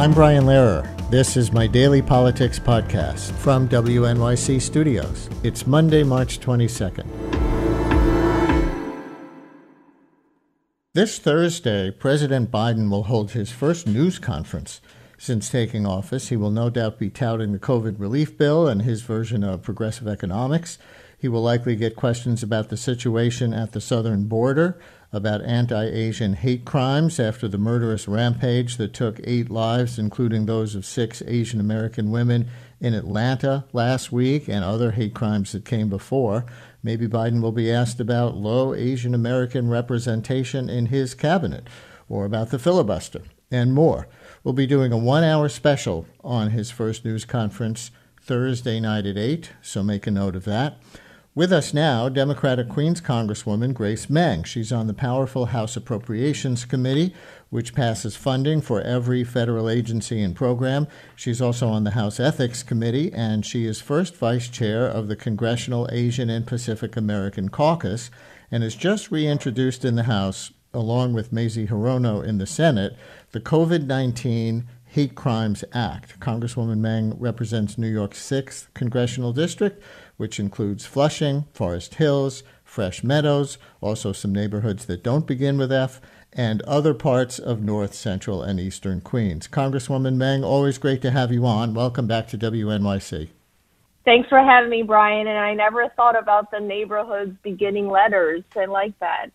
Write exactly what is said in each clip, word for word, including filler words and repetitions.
I'm Brian Lehrer. This is my daily politics podcast from W N Y C Studios. It's Monday, March twenty-second. This Thursday, President Biden will hold his first news conference since taking office. He will no doubt be touting the COVID relief bill and his version of progressive economics. He will likely get questions about the situation at the southern border, about anti-Asian hate crimes after the murderous rampage that took eight lives, including those of six Asian American women in Atlanta last week, and other hate crimes that came before. Maybe Biden will be asked about low Asian American representation in his cabinet, or about the filibuster, and more. We'll be doing a one-hour special on his first news conference Thursday night at eight, so make a note of that. With us now, Democratic Queens Congresswoman Grace Meng. She's on the powerful House Appropriations Committee, which passes funding for every federal agency and program. She's also on the House Ethics Committee, and she is first vice chair of the Congressional Asian and Pacific American Caucus, and has just reintroduced in the House, along with Mazie Hirono in the Senate, the COVID nineteen Hate Crimes Act. Congresswoman Meng represents New York's sixth Congressional District, which includes Flushing, Forest Hills, Fresh Meadows, also some neighborhoods that don't begin with F, and other parts of North, Central, and Eastern Queens. Congresswoman Meng, always great to have you on. Welcome back to W N Y C. Thanks for having me, Brian, and I never thought about the neighborhoods beginning letters. I like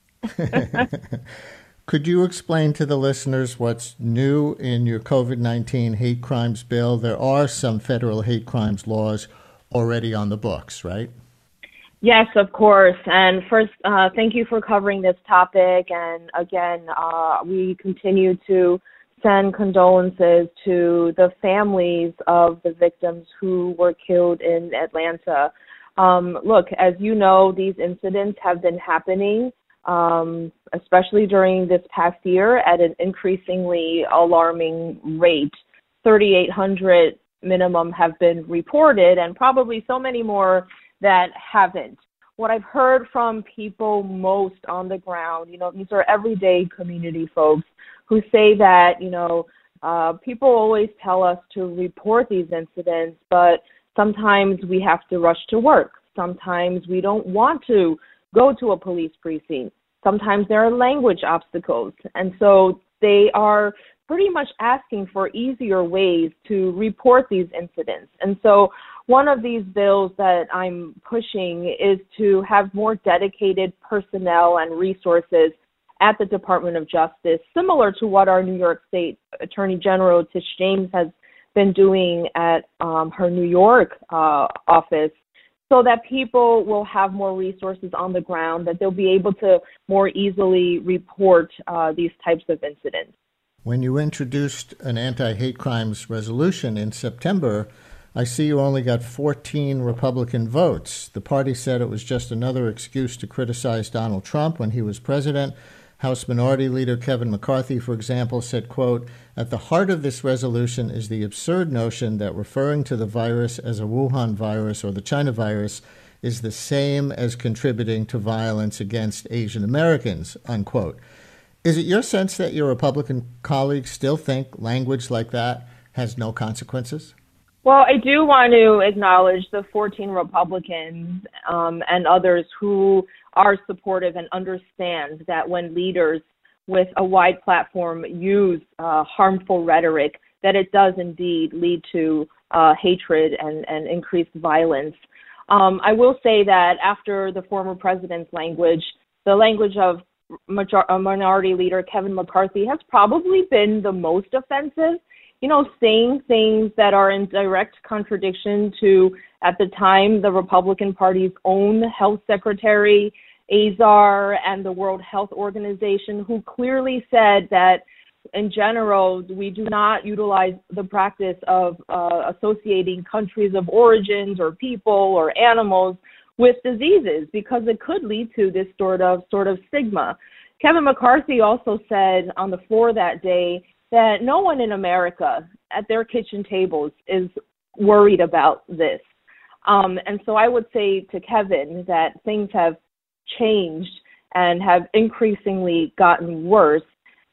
that. Could you explain to the listeners what's new in your COVID nineteen hate crimes bill? There are some federal hate crimes laws already on the books, right? Yes, of course. And first, uh, thank you for covering this topic. And again, uh, we continue to send condolences to the families of the victims who were killed in Atlanta. Um, look, as you know, these incidents have been happening, um, especially during this past year, at an increasingly alarming rate. thirty-eight hundred minimum have been reported, and probably so many more that haven't. What I've heard from people most on the ground, you know, these are everyday community folks who say that, you know, uh, people always tell us to report these incidents, but sometimes we have to rush to work. Sometimes we don't want to go to a police precinct. Sometimes there are language obstacles. And so they are pretty much asking for easier ways to report these incidents. And so one of these bills that I'm pushing is to have more dedicated personnel and resources at the Department of Justice, similar to what our New York State Attorney General Tish James has been doing at um, her New York uh, office, so that people will have more resources on the ground, that they'll be able to more easily report uh, these types of incidents. When you introduced an anti-hate crimes resolution in September, I see you only got fourteen Republican votes. The party said it was just another excuse to criticize Donald Trump when he was president. House Minority Leader Kevin McCarthy, for example, said, quote, "At the heart of this resolution is the absurd notion that referring to the virus as a Wuhan virus or the China virus is the same as contributing to violence against Asian Americans," unquote. Is it your sense that your Republican colleagues still think language like that has no consequences? Well, I do want to acknowledge the fourteen Republicans um, and others who are supportive and understand that when leaders with a wide platform use uh, harmful rhetoric, that it does indeed lead to uh, hatred and, and increased violence. Um, I will say that after the former president's language, the language of Major- Minority Leader Kevin McCarthy has probably been the most offensive. You know, saying things that are in direct contradiction to, at the time, the Republican Party's own health secretary, Azar, and the World Health Organization, who clearly said that, in general, we do not utilize the practice of uh, associating countries of origins or people or animals with diseases, because it could lead to this sort of sort of stigma. Kevin McCarthy also said on the floor that day that no one in America at their kitchen tables is worried about this. Um, and so I would say to Kevin that things have changed and have increasingly gotten worse.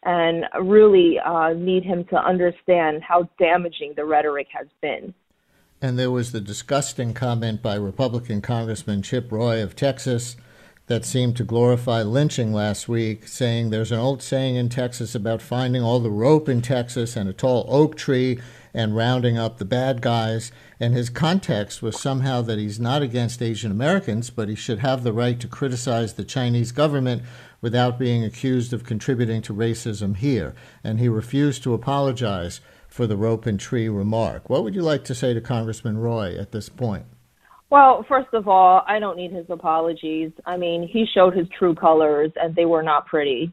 and really uh, need him to understand how damaging the rhetoric has been. And there was the disgusting comment by Republican Congressman Chip Roy of Texas that seemed to glorify lynching last week, saying there's an old saying in Texas about finding all the rope in Texas and a tall oak tree and rounding up the bad guys. And his context was somehow that he's not against Asian Americans, but he should have the right to criticize the Chinese government without being accused of contributing to racism here. And he refused to apologize for the rope and tree remark. What would you like to say to Congressman Roy at this point? Well, first of all, I don't need his apologies. I mean, he showed his true colors, and they were not pretty.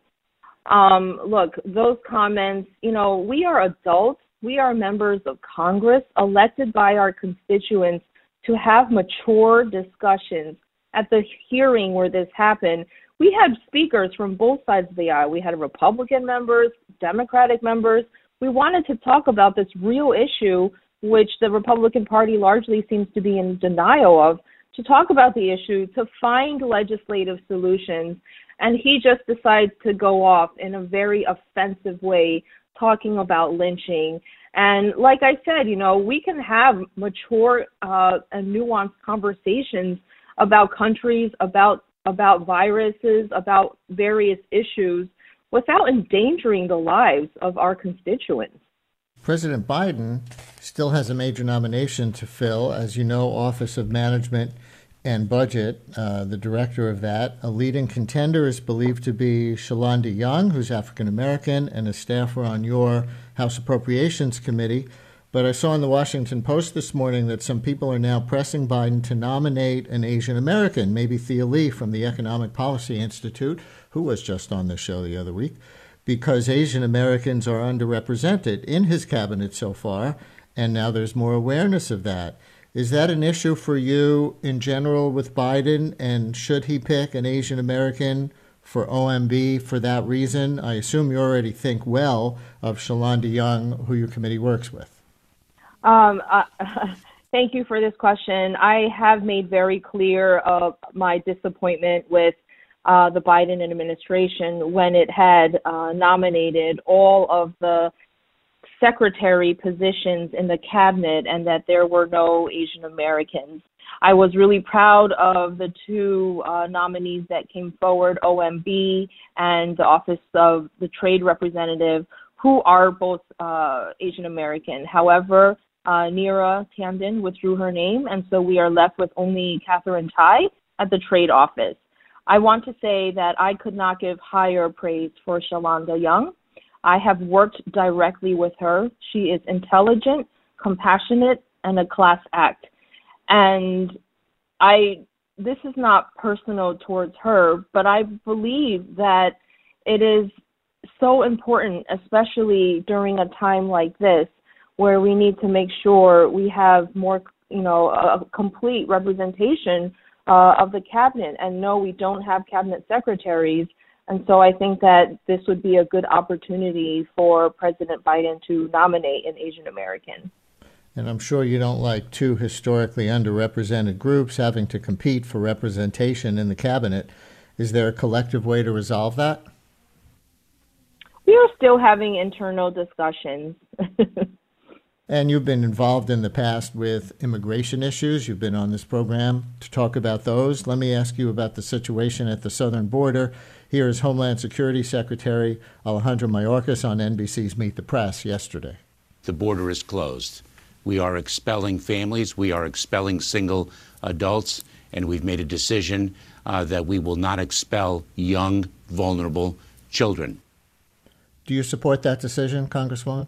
Um, look, those comments, you know, we are adults. We are members of Congress elected by our constituents to have mature discussions. At the hearing where this happened, we had speakers from both sides of the aisle. We had Republican members, Democratic members. We wanted to talk about this real issue, which the Republican Party largely seems to be in denial of, to talk about the issue, to find legislative solutions. And he just decides to go off in a very offensive way, talking about lynching. And like I said, you know, we can have mature uh, and nuanced conversations about countries, about about viruses, about various issues, without endangering the lives of our constituents. President Biden still has a major nomination to fill. As you know, Office of Management and Budget, uh, the director of that. A leading contender is believed to be Shalanda Young, who's African-American and a staffer on your House Appropriations Committee. But I saw in the Washington Post this morning that some people are now pressing Biden to nominate an Asian American, maybe Thea Lee from the Economic Policy Institute, who was just on the show the other week, because Asian Americans are underrepresented in his cabinet so far, and now there's more awareness of that. Is that an issue for you in general with Biden, and should he pick an Asian American for O M B for that reason? I assume you already think well of Shalanda Young, who your committee works with. Um, uh, thank you for this question. I have made very clear uh, my disappointment with uh, the Biden administration when it had uh, nominated all of the secretary positions in the cabinet and that there were no Asian Americans. I was really proud of the two uh, nominees that came forward, O M B and the Office of the Trade Representative, who are both uh, Asian American. However, Uh, Neera Tanden withdrew her name, and so we are left with only Catherine Tai at the trade office. I want to say that I could not give higher praise for Shalanda Young. I have worked directly with her. She is intelligent, compassionate, and a class act. And I, this is not personal towards her, but I believe that it is so important, especially during a time like this, where we need to make sure we have more, you know, a complete representation uh, of the cabinet. And no, we don't have cabinet secretaries. And so I think that this would be a good opportunity for President Biden to nominate an Asian American. And I'm sure you don't like two historically underrepresented groups having to compete for representation in the cabinet. Is there a collective way to resolve that? We are still having internal discussions. And you've been involved in the past with immigration issues. You've been on this program to talk about those. Let me ask you about the situation at the southern border. Here is Homeland Security Secretary Alejandro Mayorkas on N B C's Meet the Press yesterday. The border is closed. We are expelling families. We are expelling single adults. And we've made a decision uh, that we will not expel young, vulnerable children. Do you support that decision, Congresswoman?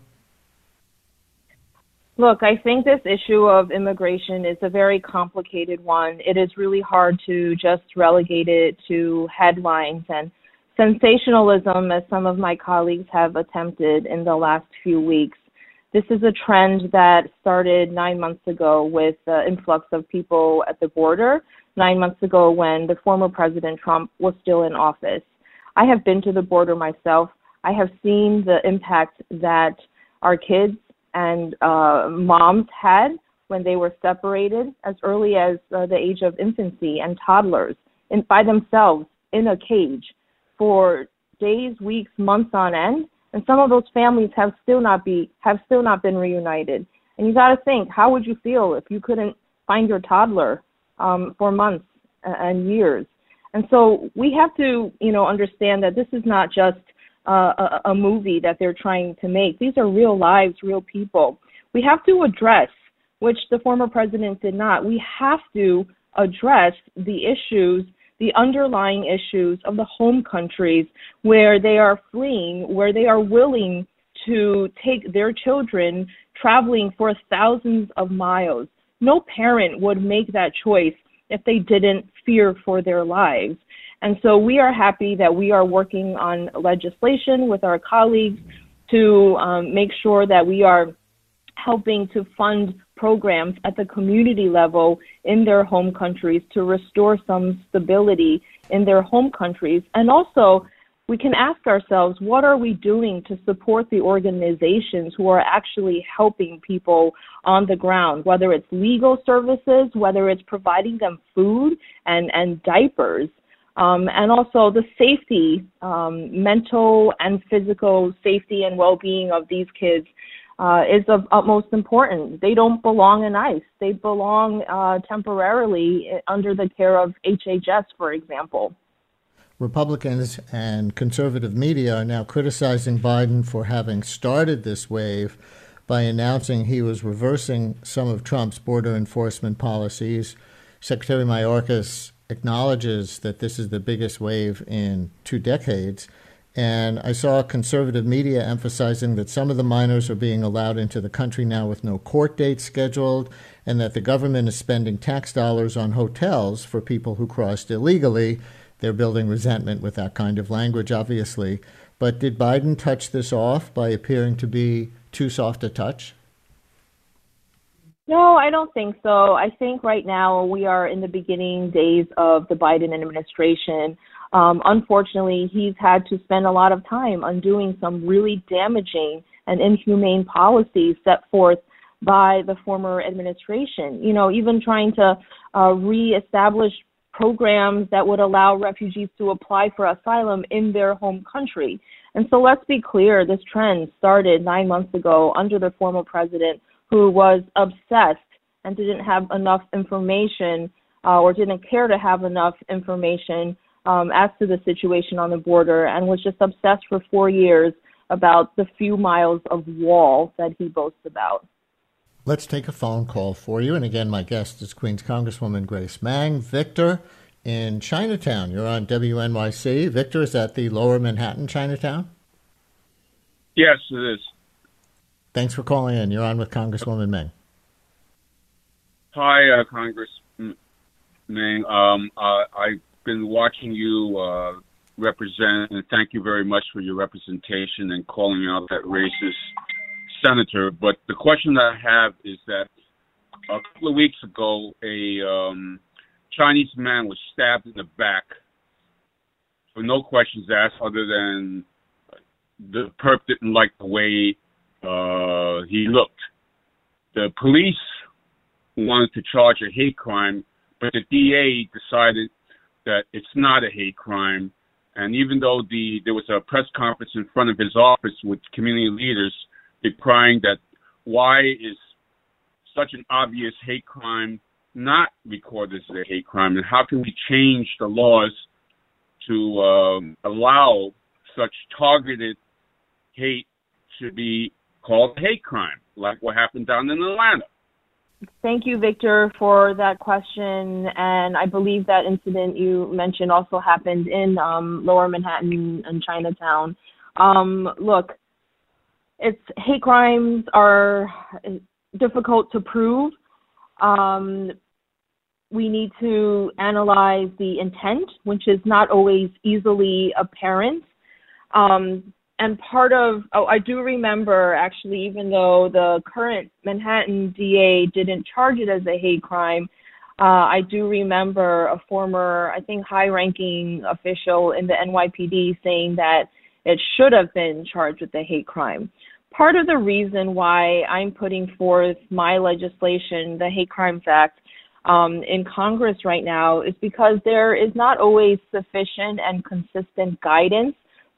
Look, I think this issue of immigration is a very complicated one. It is really hard to just relegate it to headlines and sensationalism, as some of my colleagues have attempted in the last few weeks. This is a trend that started nine months ago with the influx of people at the border, nine months ago when the former President Trump was still in office. I have been to the border myself. I have seen the impact that our kids and uh, moms had when they were separated as early as uh, the age of infancy, and toddlers in, by themselves in a cage for days, weeks, months on end. And some of those families have still not be have still not been reunited. And you got to think, how would you feel if you couldn't find your toddler um, for months and years? And so we have to, you know, understand that this is not just uh, a, a movie that they're trying to make. These are real lives, real people. We have to address, which the former president did not, we have to address the issues, the underlying issues of the home countries where they are fleeing, where they are willing to take their children traveling for thousands of miles. No parent would make that choice if they didn't fear for their lives. And so we are happy that we are working on legislation with our colleagues to um, make sure that we are helping to fund programs at the community level in their home countries to restore some stability in their home countries. And also, we can ask ourselves, what are we doing to support the organizations who are actually helping people on the ground, whether it's legal services, whether it's providing them food and, and diapers, um, and also the safety, um, mental and physical safety and well-being of these kids uh, is of utmost importance. They don't belong in ICE. They belong uh, temporarily under the care of H H S, for example. Republicans and conservative media are now criticizing Biden for having started this wave by announcing he was reversing some of Trump's border enforcement policies. Secretary Mayorkas acknowledges that this is the biggest wave in two decades. And I saw conservative media emphasizing that some of the minors are being allowed into the country now with no court date scheduled, and that the government is spending tax dollars on hotels for people who crossed illegally. They're building resentment with that kind of language, obviously. But did Biden touch this off by appearing to be too soft a touch? No, I don't think so. I think right now we are in the beginning days of the Biden administration. Um, unfortunately, he's had to spend a lot of time undoing some really damaging and inhumane policies set forth by the former administration. You know, even trying to uh, reestablish programs that would allow refugees to apply for asylum in their home country. And so let's be clear, this trend started nine months ago under the former president, who was obsessed and didn't have enough information uh, or didn't care to have enough information um, as to the situation on the border, and was just obsessed for four years about the few miles of wall that he boasts about. Let's take a phone call for you. And again, my guest is Queens Congresswoman Grace Meng. Victor in Chinatown. You're on W N Y C. Victor, is that the Lower Manhattan Chinatown? Yes, it is. Thanks for calling in. You're on with Congresswoman Meng. Hi, uh, Congressman Meng. Um, uh, I've been watching you uh, represent, and thank you very much for your representation and calling out that racist senator. But the question that I have is that a couple of weeks ago, a um, Chinese man was stabbed in the back for no questions asked, other than the perp didn't like the way uh, he looked. The police wanted to charge a hate crime, but the D A decided that it's not a hate crime. And even though the there was a press conference in front of his office with community leaders decrying that why is such an obvious hate crime not recorded as a hate crime, and how can we change the laws to um, allow such targeted hate to be called a hate crime, like what happened down in Atlanta? Thank you, Victor, for that question. And I believe that incident you mentioned also happened in um, Lower Manhattan and Chinatown. Um, look, it's hate crimes are difficult to prove. Um, we need to analyze the intent, which is not always easily apparent. Um, and part of, oh, I do remember actually, even though the current Manhattan D A didn't charge it as a hate crime, uh, I do remember a former, I think, high-ranking official in the N Y P D saying that it should have been charged with a hate crime. Part of the reason why I'm putting forth my legislation, the Hate Crimes Act, um, in Congress right now is because there is not always sufficient and consistent guidance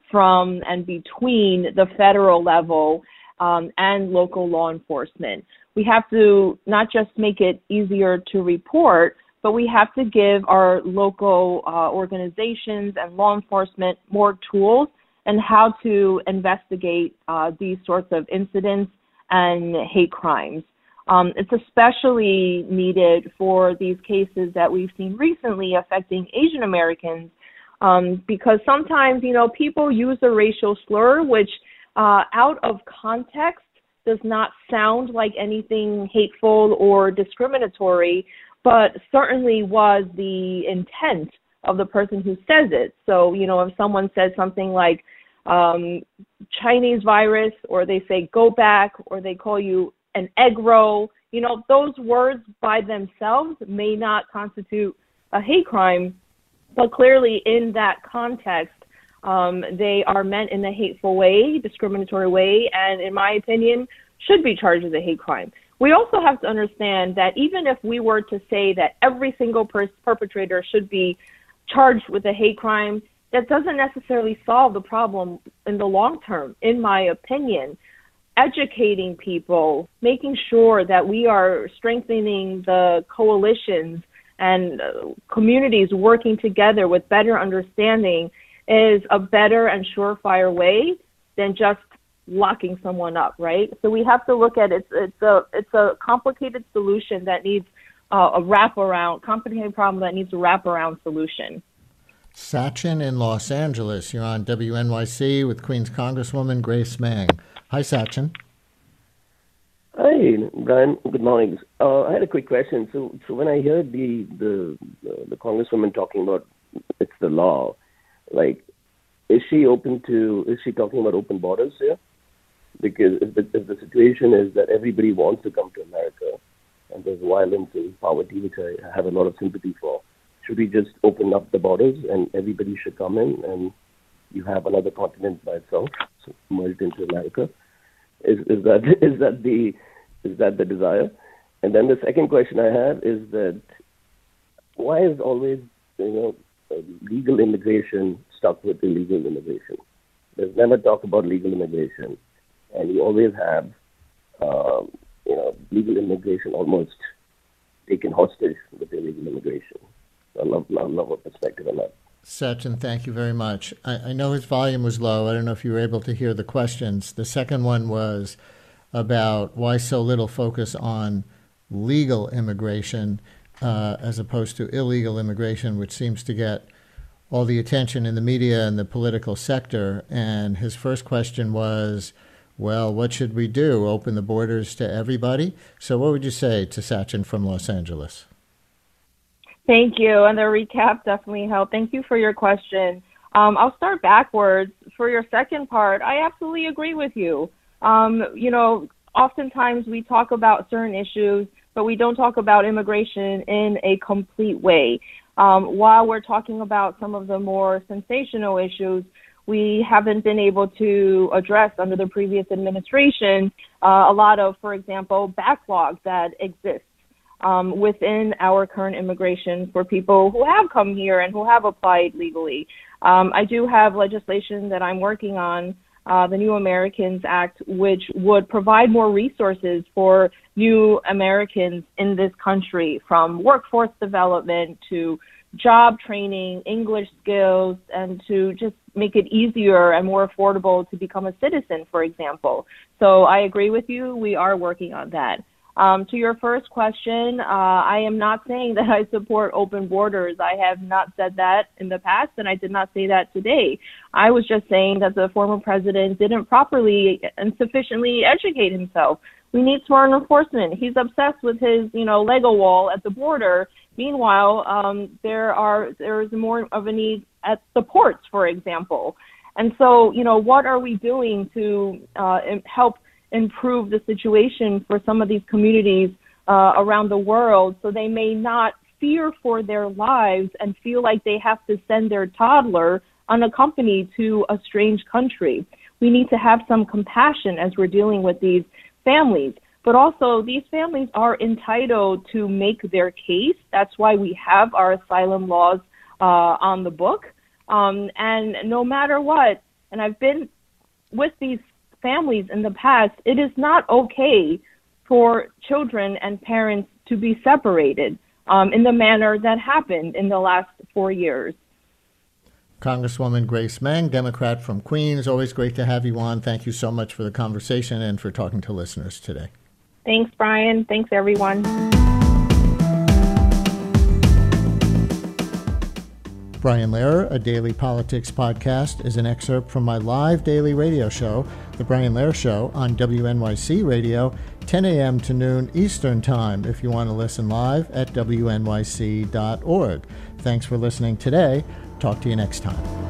from and between the federal level um, and local law enforcement. We have to not just make it easier to report, but we have to give our local uh, organizations and law enforcement more tools and how to investigate uh, these sorts of incidents and hate crimes. Um, it's especially needed for these cases that we've seen recently affecting Asian Americans, um, because sometimes, you know, people use a racial slur, which uh, out of context does not sound like anything hateful or discriminatory, but certainly was the intent of the person who says it. So, you know, if someone says something like um, Chinese virus, or they say go back, or they call you an egg roll, you know, those words by themselves may not constitute a hate crime, but clearly in that context, um, they are meant in a hateful way, discriminatory way, and in my opinion, should be charged as a hate crime. We also have to understand that even if we were to say that every single per- perpetrator should be charged with a hate crime, that doesn't necessarily solve the problem in the long term, in my opinion. Educating people, making sure that we are strengthening the coalitions and uh, communities working together with better understanding is a better and surefire way than just locking someone up, right? So we have to look at it. It's a it's a complicated solution that needs uh, a wraparound, complicated problem that needs a wraparound solution. Sachin in Los Angeles, you're on W N Y C with Queens Congresswoman Grace Meng. Hi, Sachin. Hi, Brian. Good morning. Uh, I had a quick question. So, so when I heard the the the Congresswoman talking about it's the law, like, is she open to? Is she talking about open borders here? Because if the, if the situation is that everybody wants to come to America, and there's violence and poverty, which I have a lot of sympathy for, should we just open up the borders and everybody should come in and you have another continent by itself, so merged into America? Is is that is that the is that the desire? And then the second question I have is that why is always, you know, legal immigration stuck with illegal immigration? There's never talk about legal immigration, and you always have um, you know, legal immigration almost taken hostage with illegal immigration. I love, love, love a perspective on that. Sachin, thank you very much. I, I know his volume was low. I don't know if you were able to hear the questions. The second one was about why so little focus on legal immigration uh, as opposed to illegal immigration, which seems to get all the attention in the media and the political sector. And his first question was, well, what should we do? Open the borders to everybody? So what would you say to Sachin from Los Angeles? Thank you. And the recap definitely helped. Thank you for your question. Um, I'll start backwards. For your second part, I absolutely agree with you. Um, you know, oftentimes we talk about certain issues, but we don't talk about immigration in a complete way. Um, while we're talking about some of the more sensational issues, we haven't been able to address under the previous administration uh, a lot of, for example, backlogs that exist um, within our current immigration for people who have come here and who have applied legally. Um, I do have legislation that I'm working on, uh, the New Americans Act, which would provide more resources for new Americans in this country, from workforce development to job training, English skills, and to just make it easier and more affordable to become a citizen, for example. So I agree with you. We are working on that. Um, to your first question, uh, I am not saying that I support open borders. I have not said that in the past, and I did not say that today. I was just saying that the former president didn't properly and sufficiently educate himself. We need smart enforcement. He's obsessed with his, you know, Lego wall at the border. Meanwhile, um, there are there is more of a need at the ports, for example. And so, you know, what are we doing to uh, help improve the situation for some of these communities uh, around the world so they may not fear for their lives and feel like they have to send their toddler unaccompanied to a strange country? We need to have some compassion as we're dealing with these families. But also, these families are entitled to make their case. That's why we have our asylum laws uh, on the book. Um, and no matter what, and I've been with these families in the past, it is not okay for children and parents to be separated um, in the manner that happened in the last four years. Congresswoman Grace Meng, Democrat from Queens, always great to have you on. Thank you so much for the conversation and for talking to listeners today. Thanks, Brian. Thanks, everyone. Brian Lehrer, a daily politics podcast, is an excerpt from my live daily radio show, The Brian Lehrer Show, on W N Y C Radio, ten a.m. to noon Eastern Time, if you want to listen live at W N Y C dot org. Thanks for listening today. Talk to you next time.